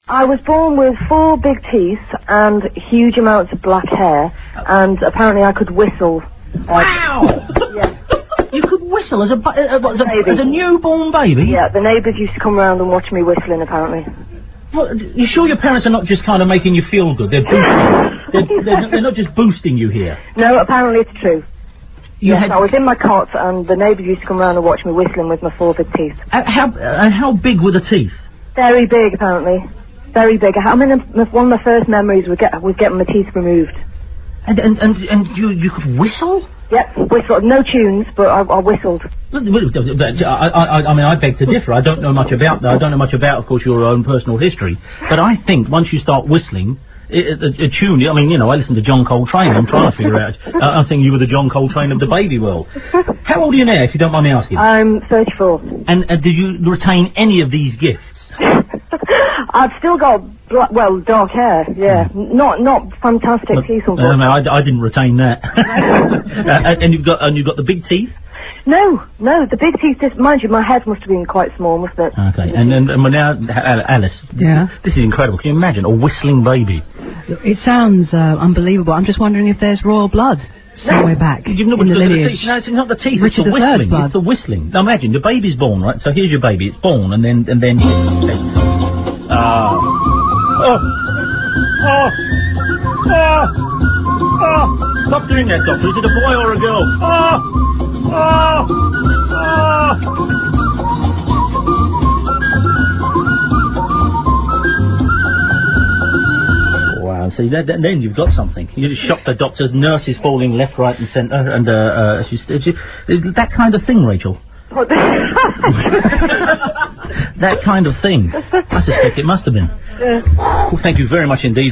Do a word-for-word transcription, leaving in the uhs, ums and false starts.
I was born with four big teeth and huge amounts of black hair, and apparently I could whistle. Uh, wow! Yes. You could whistle as a, bu- uh, as, a as a newborn baby? Yeah, the neighbours used to come round and watch me whistling, apparently. Well, you sure your parents are not just kind of making you feel good? They're boosting. they're, they're, not, they're not just boosting you here. No, apparently it's true. You yes, had... I was in my cot, and the neighbours used to come round and watch me whistling with my four big teeth. Uh, how uh, how big were the teeth? Very big, apparently. Very big. I mean, one of my first memories was, get, was getting my teeth removed. And and and, and you you could whistle? Yep, whistle. No tunes, but I, I whistled. I, I, I mean, I beg to differ. I don't know much about that. I don't know much about, of course, your own personal history. But I think once you start whistling, it, a, a tune. I mean, you know, I listen to John Coltrane. I'm trying to figure out. Uh, I'm thinking you were the John Coltrane of the baby world. How old are you now, if you don't mind me asking? I'm thirty-four. And uh, did you retain any of these gifts? I've still got, bla- well, dark hair, yeah. Mm. Not not fantastic but, teeth, uh, unfortunately. no, I, I didn't retain that. uh, and you've got and you've got the big teeth? No, no, the big teeth, just, mind you, my head must have been quite small, mustn't it? Okay, and, and, and we're now, Alice, yeah. This is incredible. Can you imagine a whistling baby? It sounds uh, unbelievable. I'm just wondering if there's royal blood somewhere back You've not in the the lineage. teeth. No, it's not the teeth, Richard it's the whistling. blood. It's the whistling. Now imagine, the baby's born, right? So here's your baby, it's born, and then, and then... Ah. Oh. Oh. Oh. Oh. Stop doing that, Doctor. Is it a boy or a girl? Oh. Oh. Oh. Wow, see, that, that, then you've got something. You shocked the doctors, nurses falling left, right and centre, and, uh, uh, she's, she, that kind of thing, Rachel. That kind of thing. I suspect it must have been. Yeah. Well, thank you very much indeed.